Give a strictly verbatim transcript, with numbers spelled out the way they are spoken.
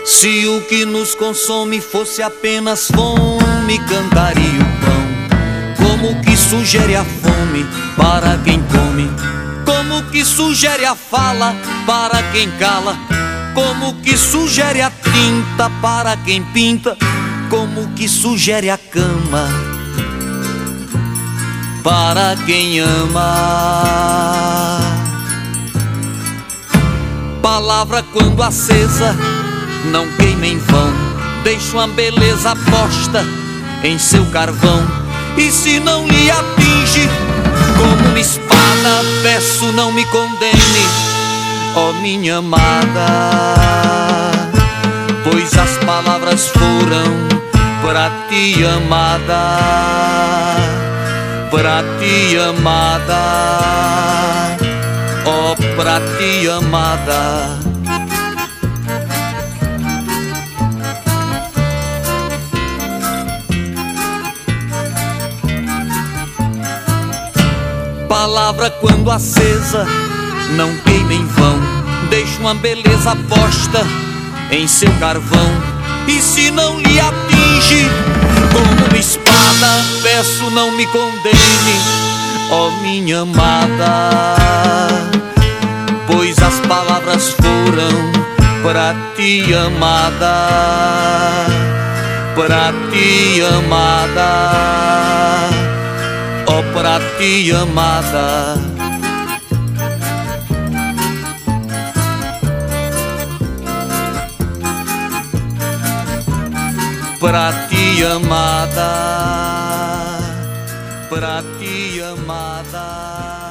Se o que nos consome fosse apenas fome, cantaria o pão. Como que sugere a fome para quem come? Como que sugere a fala para quem cala? Como que sugere a tinta para quem pinta? Como que sugere a cama para quem ama? Palavra quando acesa não queima em vão, deixa uma beleza posta em seu carvão. E se não lhe atinge como uma espada, peço não me condene, ó minha amada, pois as palavras foram pra ti, amada, pra ti, amada, ó pra ti, amada. Palavra quando acesa não queima em vão, deixa uma beleza posta em seu carvão. E se não lhe atinge como uma espada, peço não me condene, ó minha amada, pois as palavras foram pra ti, amada, pra ti, amada, ó pra ti, amada. Pra ti, amada, pra ti, amada.